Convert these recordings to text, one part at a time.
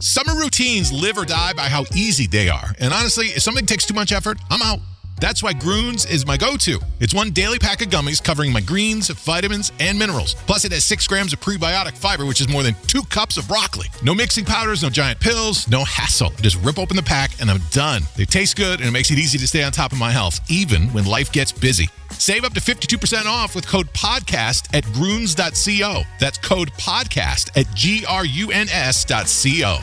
Summer routines live or die by how easy they are. And honestly, if something takes too much effort, I'm out. That's why Groones is my go-to. It's one daily pack of gummies covering my greens, vitamins, and minerals. Plus, it has 6 grams of prebiotic fiber, which is more than 2 cups of broccoli. No mixing powders, no giant pills, no hassle. Just rip open the pack, and I'm done. They taste good, and it makes it easy to stay on top of my health, even when life gets busy. Save up to 52% off with code PODCAST at Groones.co. That's code PODCAST at GRUNS.co.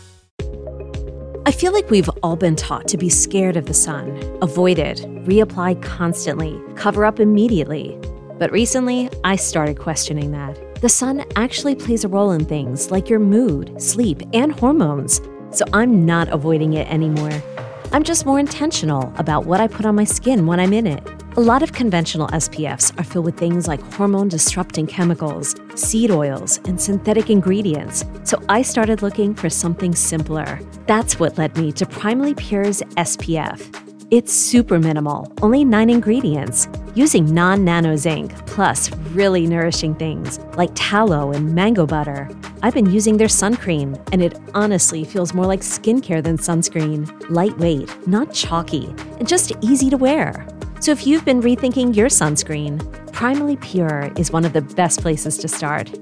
I feel like we've all been taught to be scared of the sun, avoid it, reapply constantly, cover up immediately. But recently, I started questioning that. The sun actually plays a role in things like your mood, sleep, and hormones. So I'm not avoiding it anymore. I'm just more intentional about what I put on my skin when I'm in it. A lot of conventional SPFs are filled with things like hormone-disrupting chemicals, seed oils, and synthetic ingredients. So I started looking for something simpler. That's what led me to Primally Pure's SPF. It's super minimal, only 9 ingredients, using non-nano zinc, plus really nourishing things like tallow and mango butter. I've been using their sun cream, and it honestly feels more like skincare than sunscreen. Lightweight, not chalky, and just easy to wear. So if you've been rethinking your sunscreen, Primally Pure is one of the best places to start.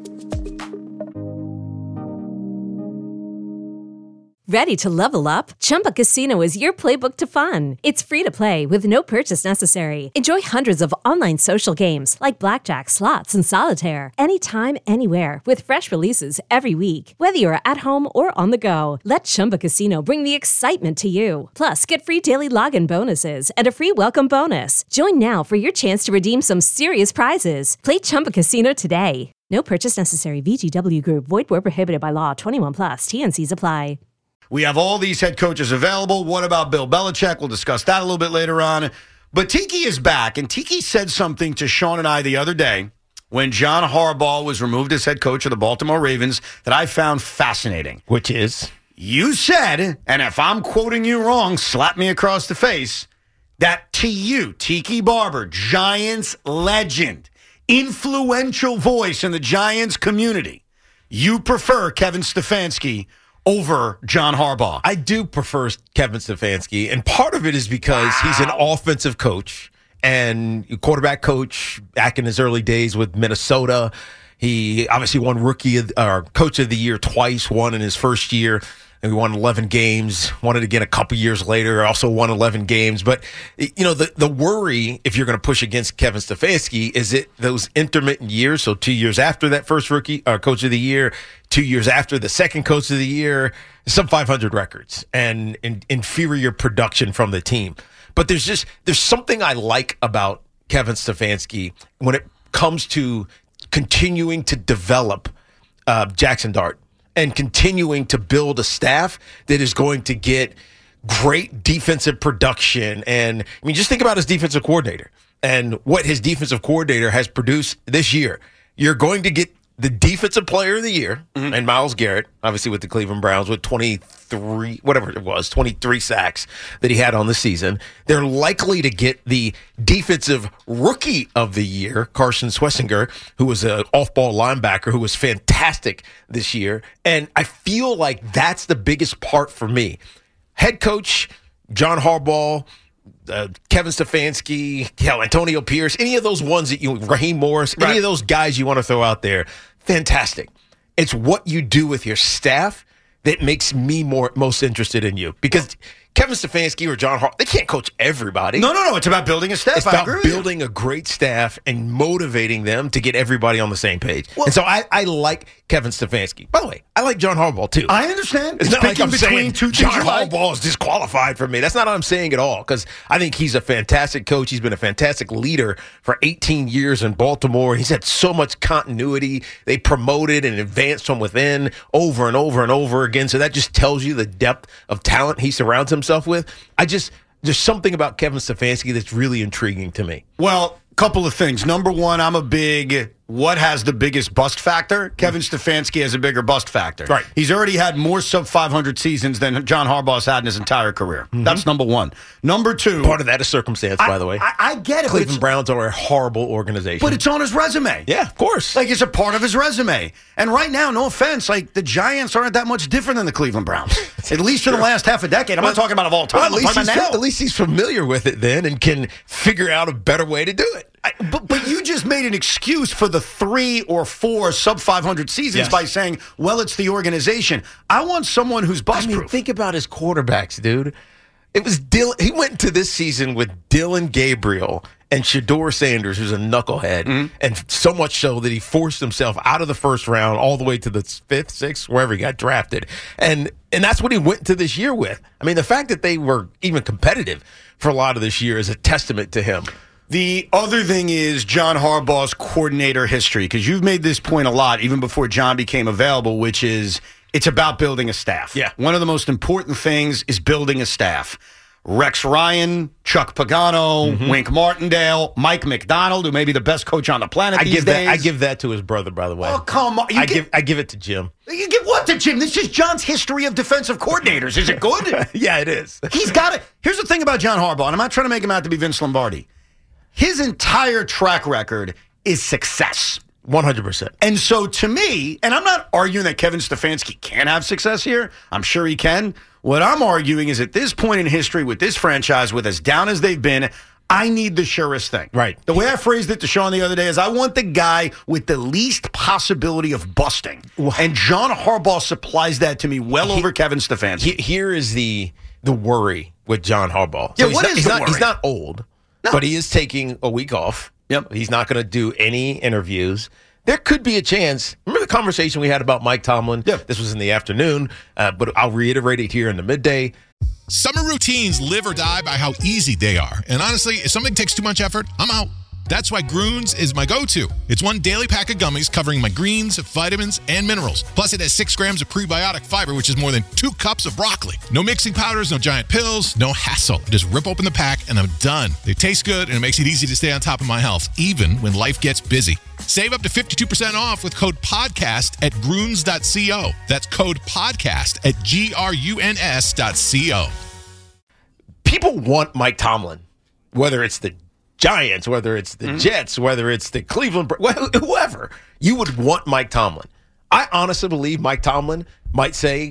Ready to level up? Chumba Casino is your playbook to fun. It's free to play with no purchase necessary. Enjoy hundreds of online social games like blackjack, slots, and solitaire anytime, anywhere with fresh releases every week. Whether you're at home or on the go, let Chumba Casino bring the excitement to you. Plus, get free daily login bonuses and a free welcome bonus. Join now for your chance to redeem some serious prizes. Play Chumba Casino today. No purchase necessary. VGW Group. Void where prohibited by law. 21 plus. T&Cs apply. We have all these head coaches available. What about Bill Belichick? We'll discuss that a little bit later on. But Tiki is back, and Tiki said something to Sean and I the other day when John Harbaugh was removed as head coach of the Baltimore Ravens that I found fascinating. Which is? You said, and if I'm quoting you wrong, slap me across the face, that to you, Tiki Barber, Giants legend, influential voice in the Giants community, you prefer Kevin Stefanski over John Harbaugh. I do prefer Kevin Stefanski, and part of it is because he's an offensive coach and quarterback coach back in his early days with Minnesota. He obviously won Coach of the Year twice, won in his first year, and we won 11 games, won it again a couple years later, also won 11 games. But, you know, the worry, if you're going to push against Kevin Stefanski, is it those intermittent years, so 2 years after that first Coach of the Year, 2 years after the second Coach of the Year, some 500 records and inferior production from the team. But there's something I like about Kevin Stefanski when it comes to continuing to develop Jackson Dart and continuing to build a staff that is going to get great defensive production. And I mean, just think about his defensive coordinator and what his defensive coordinator has produced this year. You're going to get the defensive player of the year, and Myles Garrett, obviously with the Cleveland Browns, with 23 sacks that he had on the season. They're likely to get the defensive rookie of the year, Carson Schwarzenegger, who was an off-ball linebacker who was fantastic this year. And I feel like that's the biggest part for me. Head coach, John Harbaugh, Kevin Stefanski, Antonio Pierce, any of those ones that Raheem Morris, any of those guys you want to throw out there, fantastic. It's what you do with your staff that makes me most interested in you. Because Kevin Stefanski or John Harbaugh, they can't coach everybody. No. It's about building a staff. It's about building a great staff and motivating them to get everybody on the same page. Well, and so I like Kevin Stefanski. By the way, I like John Harbaugh too. I understand. It's not like I'm saying two John Harbaugh Harbaugh is disqualified for me. That's not what I'm saying at all, because I think he's a fantastic coach. He's been a fantastic leader for 18 years in Baltimore. He's had so much continuity. They promoted and advanced from within over and over and over again. So that just tells you the depth of talent he surrounds himself with. There's something about Kevin Stefanski that's really intriguing to me. Well, couple of things. Number one, I'm a big what has the biggest bust factor? Kevin Stefanski has a bigger bust factor. Right. He's already had more sub-500 seasons than John Harbaugh's had in his entire career. That's number one. Number two. Part of that is circumstance, by the way. I get it. Cleveland Browns are a horrible organization. But it's on his resume. Yeah, of course. Like, it's a part of his resume. And right now, no offense, like, the Giants aren't that much different than the Cleveland Browns. At least in the last half a decade. I'm not talking about of all time. Well, at least he's familiar with it then and can figure out a better way to do it. But you just made an excuse for the 3 or 4 sub-500 seasons by saying, well, it's the organization. I want someone who's bust-proof. Think about his quarterbacks, dude. It was Dylan. He went into this season with Dylan Gabriel and Shedeur Sanders, who's a knucklehead, and so much so that he forced himself out of the first round all the way to the 5th, 6th, wherever he got drafted. And that's what he went to this year with. I mean, the fact that they were even competitive for a lot of this year is a testament to him. The other thing is John Harbaugh's coordinator history, because you've made this point a lot, even before John became available, which is it's about building a staff. Yeah. One of the most important things is building a staff. Rex Ryan, Chuck Pagano, Wink Martindale, Mike McDonald, who may be the best coach on the planet these days. I give that to his brother, by the way. Oh, come on. I give it to Jim. You give what to Jim? This is John's history of defensive coordinators. Is it good? Yeah, it is. He's got it. Here's the thing about John Harbaugh, and I'm not trying to make him out to be Vince Lombardi. His entire track record is success. 100%. And so to me, and I'm not arguing that Kevin Stefanski can't have success here. I'm sure he can. What I'm arguing is at this point in history with this franchise, with as down as they've been, I need the surest thing. Right. The way I phrased it to Sean the other day is I want the guy with the least possibility of busting. And John Harbaugh supplies that to me over Kevin Stefanski. Here is the worry with John Harbaugh. Yeah, the worry? He's not old, but he is taking a week off. Yep. He's not going to do any interviews. There could be a chance. Remember the conversation we had about Mike Tomlin? Yep. This was in the afternoon, but I'll reiterate it here in the midday. Summer routines live or die by how easy they are. And honestly, if something takes too much effort, I'm out. That's why Groones is my go-to. It's one daily pack of gummies covering my greens, vitamins, and minerals. Plus, it has 6 grams of prebiotic fiber, which is more than 2 cups of broccoli. No mixing powders, no giant pills, no hassle. Just rip open the pack, and I'm done. They taste good, and it makes it easy to stay on top of my health, even when life gets busy. Save up to 52% off with code PODCAST at Groones.co. That's code PODCAST at GRUNS.co. People want Mike Tomlin, whether it's the Giants, whether it's the Jets, whether it's the Cleveland, whoever. You would want Mike Tomlin. I honestly believe Mike Tomlin might say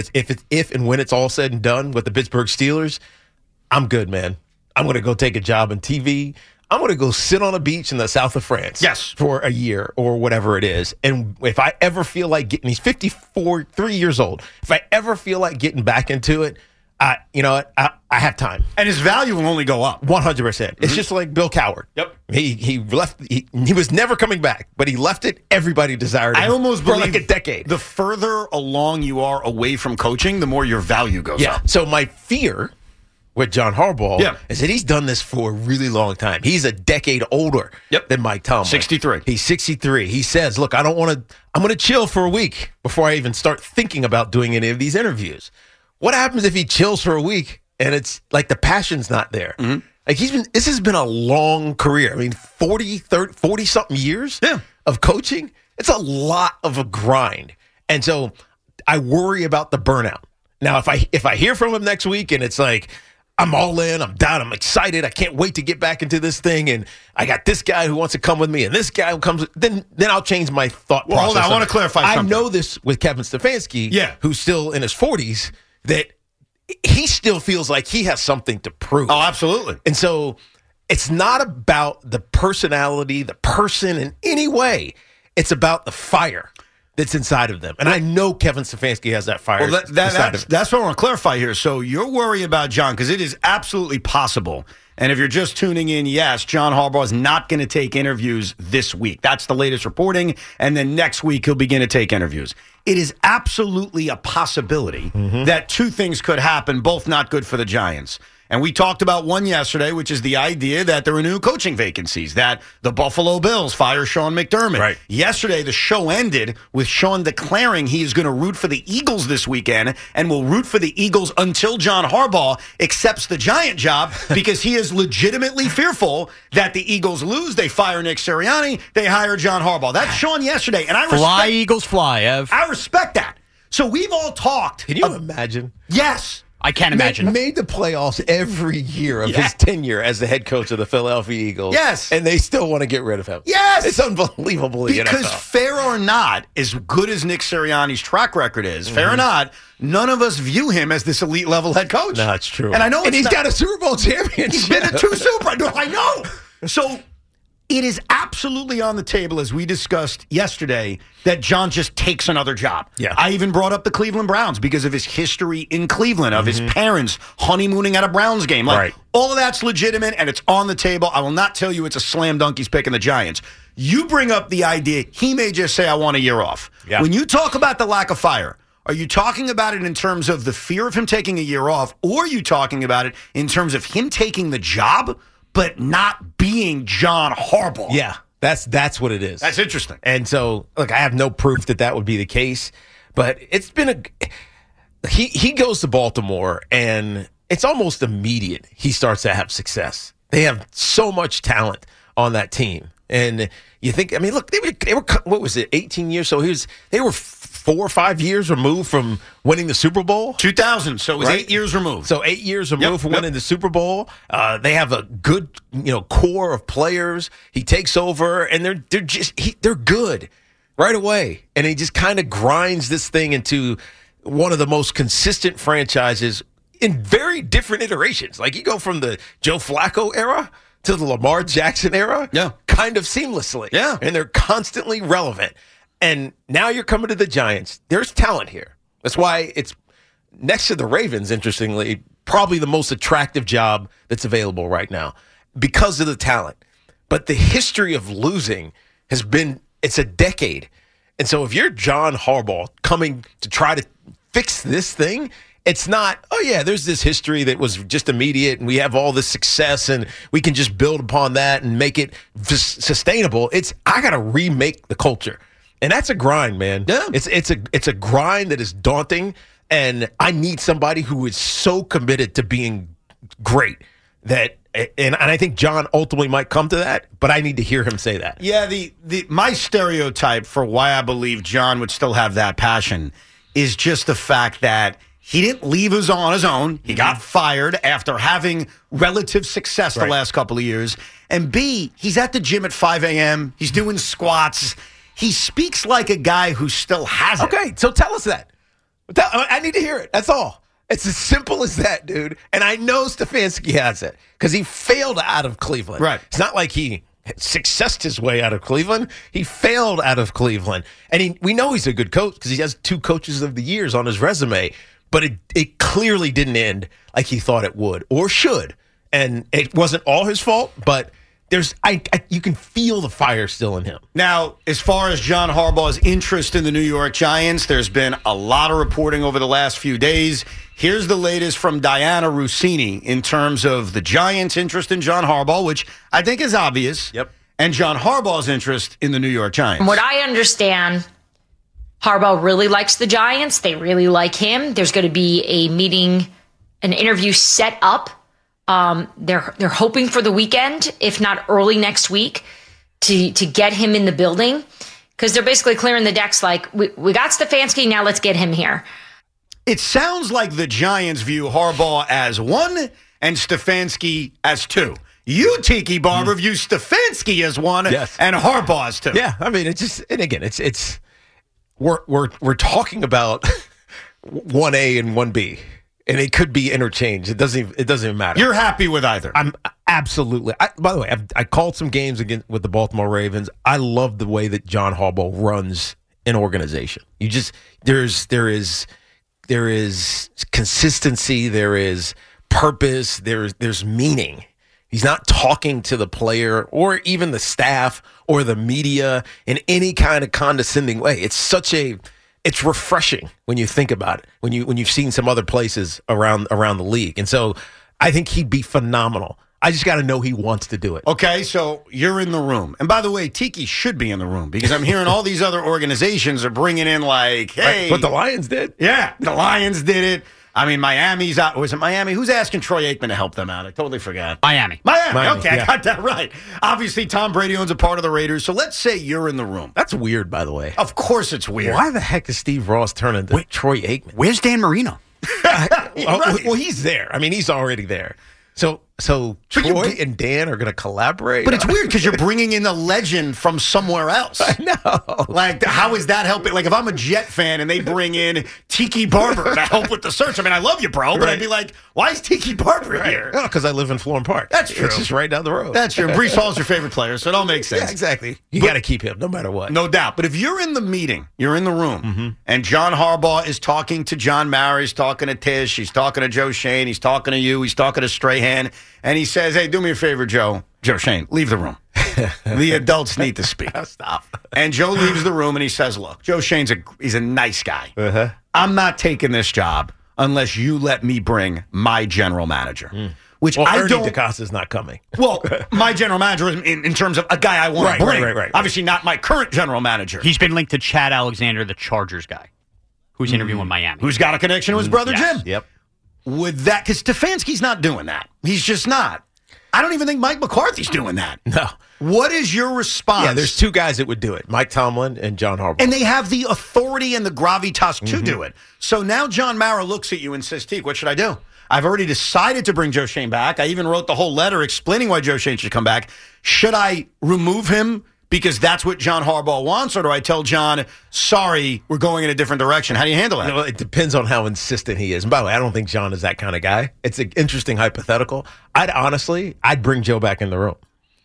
if and when it's all said and done with the Pittsburgh Steelers, I'm good, man. I'm going to go take a job in TV. I'm going to go sit on a beach in the south of France for a year or whatever it is. And if I ever feel like getting, he's 3 years old. If I ever feel like getting back into it, I have time. And his value will only go up. 100%. It's just like Bill Cowher. Yep. He left. He was never coming back, but he left it. Everybody desired him. I almost for believe like a decade. The further along you are away from coaching, the more your value goes up. So my fear with John Harbaugh is that he's done this for a really long time. He's a decade older than Mike Tomlin. 63. He's 63. He says, look, I'm going to chill for a week before I even start thinking about doing any of these interviews. What happens if he chills for a week and it's like the passion's not there? Like this has been a long career. I mean, 40-something years of coaching. It's a lot of a grind. And so I worry about the burnout. Now, if I hear from him next week and it's like, I'm all in, I'm down, I'm excited, I can't wait to get back into this thing, and I got this guy who wants to come with me and this guy who comes, then I'll change my thought process. Hold on, I want to clarify something. I know this with Kevin Stefanski, who's still in his 40s, that he still feels like he has something to prove. Oh, absolutely. And so it's not about the personality, the person in any way. It's about the fire that's inside of them. And I know Kevin Stefanski has that fire inside of him. That's what I want to clarify here. So you're worried about John, because it is absolutely possible. And if you're just tuning in, yes, John Harbaugh is not going to take interviews this week. That's the latest reporting. And then next week, he'll begin to take interviews. It is absolutely a possibility that 2 things could happen, both not good for the Giants. And we talked about one yesterday, which is the idea that there are new coaching vacancies, that the Buffalo Bills fire Sean McDermott. Right. Yesterday, the show ended with Sean declaring he is going to root for the Eagles this weekend and will root for the Eagles until John Harbaugh accepts the Giant job because he is legitimately fearful that the Eagles lose. They fire Nick Sirianni. They hire John Harbaugh. That's Sean yesterday. And I Fly, Eagles, fly, Ev. I respect that. So we've all talked. Can you imagine? Yes. I can't imagine. Made the playoffs every year of his tenure as the head coach of the Philadelphia Eagles. Yes. And they still want to get rid of him. Yes. It's unbelievable. Because fair or not, as good as Nick Sirianni's track record is, fair or not, none of us view him as this elite level head coach. No, it's true. And I know he's got a Super Bowl championship. He's been to 2 Super Bowls. I know. So it is absolutely on the table, as we discussed yesterday, that John just takes another job. Yeah. I even brought up the Cleveland Browns because of his history in Cleveland, of his parents honeymooning at a Browns game. Like, all of that's legitimate, and it's on the table. I will not tell you it's a slam dunk he's picking the Giants. You bring up the idea he may just say, I want a year off. Yeah. When you talk about the lack of fire, are you talking about it in terms of the fear of him taking a year off, or are you talking about it in terms of him taking the job but not being John Harbaugh? Yeah, that's what it is. That's interesting. And so, look, I have no proof that would be the case, but it's been he goes to Baltimore, and it's almost immediate he starts to have success. They have so much talent on that team. And you think, I mean, look, they were what was it, 18 years? So they were 4 or 5 years removed from winning the Super Bowl. 2000, so it was 8 years removed. So 8 years removed from winning the Super Bowl. They have a good, core of players. He takes over, and they're good right away. And he just kind of grinds this thing into one of the most consistent franchises in very different iterations. Like, you go from the Joe Flacco era to the Lamar Jackson era, kind of seamlessly. Yeah. And they're constantly relevant. And now you're coming to the Giants. There's talent here. That's why it's next to the Ravens, interestingly, probably the most attractive job that's available right now because of the talent. But the history of losing it's a decade. And so if you're John Harbaugh coming to try to fix this thing, it's not, there's this history that was just immediate and we have all this success and we can just build upon that and make it sustainable. I got to remake the culture. And that's a grind, man. Yeah. It's a grind that is daunting, and I need somebody who is so committed to being great and I think John ultimately might come to that, but I need to hear him say that. Yeah, my stereotype for why I believe John would still have that passion is just the fact that he didn't leave us on his own. He got fired after having relative success the last couple of years. And B, he's at the gym at 5 a.m. He's doing squats. He speaks like a guy who still has it. Okay, so tell us that. I need to hear it. That's all. It's as simple as that, dude. And I know Stefanski has it because he failed out of Cleveland. Right. It's not like he successed his way out of Cleveland. He failed out of Cleveland. And we know he's a good coach because he has 2 coaches of the years on his resume. But it clearly didn't end like he thought it would or should. And it wasn't all his fault, but you can feel the fire still in him. Now, as far as John Harbaugh's interest in the New York Giants, there's been a lot of reporting over the last few days. Here's the latest from Diana Rossini in terms of the Giants' interest in John Harbaugh, which I think is obvious, and John Harbaugh's interest in the New York Giants. From what I understand, Harbaugh really likes the Giants. They really like him. There's going to be a meeting, an interview set up. They're hoping for the weekend, if not early next week, to get him in the building, because they're basically clearing the decks. Like, we got Stefanski, now let's get him here. It sounds like the Giants view Harbaugh as 1 and Stefanski as 2. You, Tiki Barber, view Stefanski as 1 and Harbaugh as 2. Yeah, I mean, it's we're talking about 1A and 1B. And it could be interchanged. It doesn't even matter. You're happy with either? I'm absolutely. By the way, I called some games again with the Baltimore Ravens. I love the way that John Harbaugh runs an organization. There is consistency. There is purpose. There's meaning. He's not talking to the player or even the staff or the media in any kind of condescending way. It's refreshing when you think about it, when you've seen some other places around the league. And so I think he'd be phenomenal. I just got to know he wants to do it. Okay, so you're in the room. And by the way, Tiki should be in the room because I'm hearing all these other organizations are bringing in like, hey. What the Lions did. Yeah, the Lions did it. I mean, Miami's out. Was it Miami? Who's asking Troy Aikman to help them out? I totally forgot. Miami. Okay, yeah. I got that right. Obviously, Tom Brady owns a part of the Raiders. So let's say you're in the room. That's weird, by the way. Of course it's weird. Why the heck is Steve Ross turning to Troy Aikman? Where's Dan Marino? Well, he's there. I mean, he's already there. So Troy and Dan are going to collaborate. But it's weird because you're bringing in a legend from somewhere else. I know. Like, how is that helping? Like, if I'm a Jet fan and they bring in Tiki Barber to help with the search, I mean, I love you, bro, but I'd be like, why is Tiki Barber here? Oh, because I live in Florham Park. That's true. It's just right down the road. That's true. Breece Hall's your favorite player, so it all makes sense. Yeah, exactly. You got to keep him no matter what. No doubt. But if you're in the meeting, you're in the room, and John Harbaugh is talking to John Mara, he's talking to Tish, he's talking to Joe Schoen, he's talking to you, he's talking to Strahan, and he says, hey, do me a favor, Joe Schoen, leave the room. The adults need to speak. Stop. And Joe leaves the room and he says, look, Joe Schoen's he's a nice guy. I'm not taking this job unless you let me bring my general manager. Which Well, I Ernie don't. DeCosta's not coming. Well, my general manager in terms of a guy I want to bring. Right. Obviously not my current general manager. He's been linked to Chad Alexander, the Chargers guy, who's interviewing with Miami. Who's got a connection to his brother Yes. Jim. Yep. Would that, because Stefanski's not doing that. He's just not. I don't even think Mike McCarthy's doing that. No. What is your response? Yeah, there's two guys that would do it, Mike Tomlin and John Harbaugh. And they have the authority and the gravitas to do it. So now John Mara looks at you and says, Teak, what should I do? I've already decided to bring Joe Schoen back. I even wrote the whole letter explaining why Joe Schoen should come back. Should I remove him because that's what John Harbaugh wants? Or do I tell John, sorry, we're going in a different direction? How do you handle that? Well, it depends on how insistent he is. And by the way, I don't think John is that kind of guy. It's an interesting hypothetical. I'd bring Joe back in the room.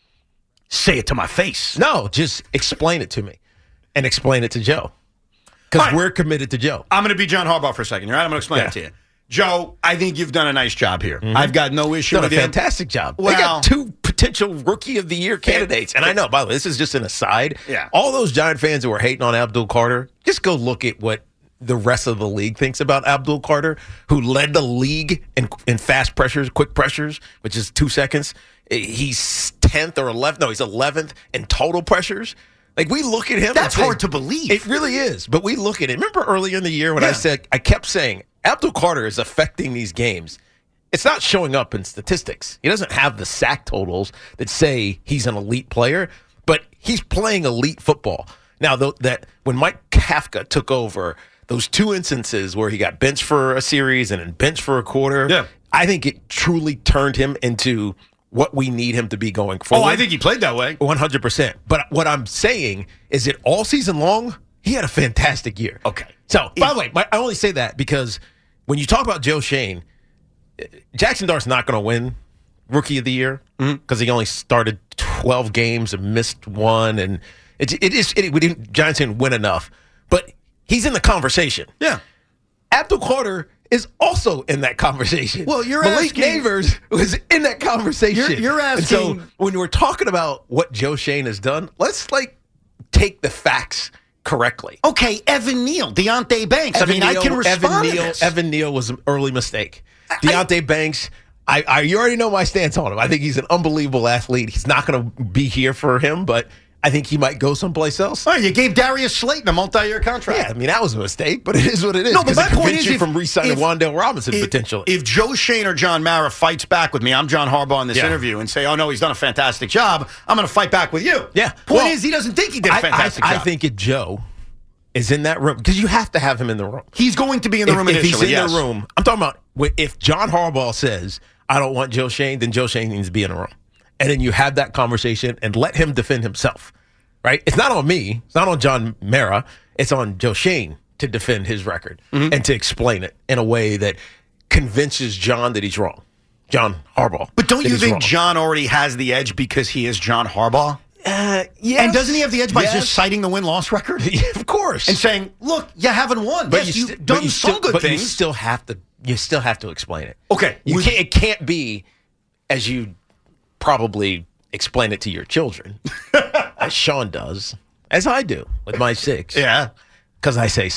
Say it to my face. No, just explain it to me and explain it to Joe. Because we're committed to Joe. I'm going to be John Harbaugh for a second. All right, I'm going to explain it to you. Joe, I think you've done a nice job here. I've got no issue Done with a you. fantastic job. Well, they got two potential Rookie of the Year candidates. And I know, by the way, this is just an aside. Yeah. All those Giant fans who are hating on Abdul Carter, just go look at what the rest of the league thinks about Abdul Carter, who led the league in fast pressures, quick pressures, which is 2 seconds. He's 10th or 11th. No, he's 11th in total pressures. Like, we look at him. That's and hard to believe. It really is. But we look at it. Remember earlier in the year when I kept saying, Abdul Carter is affecting these games. It's not showing up in statistics. He doesn't have the sack totals that say he's an elite player, but he's playing elite football. Now, that when Mike Kafka took over, those two instances where he got benched for a series and then benched for a quarter, I think it truly turned him into what we need him to be going forward. Oh, I think he played that way. 100%. But what I'm saying is that all season long, he had a fantastic year. Okay. So, by the way, I only say that because when you talk about Joe Schoen, Jackson Dart's not going to win Rookie of the Year because he only started 12 games and missed one. And Giants didn't win enough. But he's in the conversation. Yeah. Abdul Carter is also in that conversation. Well, you're Malik asking- Neighbors was in that conversation. You're asking- And so when we're talking about what Joe Schoen has done, let's take the facts correctly. Okay, Evan Neal, Deontay Banks. I can respond to this. Evan Neal was an early mistake. Deontay Banks, you already know my stance on him. I think he's an unbelievable athlete. He's not going to be here for him, but I think he might go someplace else. All right, you gave Darius Slayton a multi-year contract. Yeah, I mean, that was a mistake, but it is what it is. No, but my it point prevents is you from re-signing Wan'Dale Robinson potentially. If Joe Schoen or John Mara fights back with me, I'm John Harbaugh in this Yeah. interview, and say, oh, no, he's done a fantastic job, I'm going to fight back with you. Yeah. Point Well, is, he doesn't think he did a fantastic I job. think Joe is in that room because you have to have him in the room. He's going to be in the room If initially, he's in yes. the room, I'm talking about if John Harbaugh says, I don't want Joe Schoen, then Joe Schoen needs to be in the room. And then you have that conversation and let him defend himself, right? It's not on me. It's not on John Mara. It's on Joe Schoen to defend his record and to explain it in a way that convinces John that he's wrong. John Harbaugh. But don't that you he's think wrong. John already has the edge because he is John Harbaugh? Yes. And doesn't he have the edge by Yes. just citing the win-loss record? Yeah, of course. And saying, look, you haven't won. Yes, you've done some good things. You still have to explain it. Okay. It can't be as you probably explain it to your children, as Sean does, as I do with my 6. Yeah. Because I say so.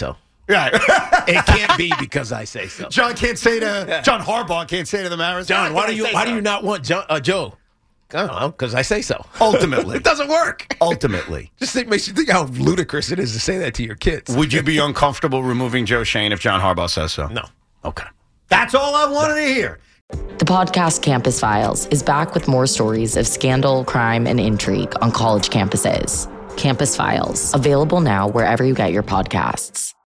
Right. It can't be because I say so. John Harbaugh can't say to the Mariners, John, why do you not want Joe? I don't know, because I say so. Ultimately. It doesn't work. Ultimately. Just makes you think how ludicrous it is to say that to your kids. Would you be uncomfortable removing Joe Schoen if John Harbaugh says so? No. Okay. That's all I wanted to hear. The podcast Campus Files is back with more stories of scandal, crime, and intrigue on college campuses. Campus Files, available now wherever you get your podcasts.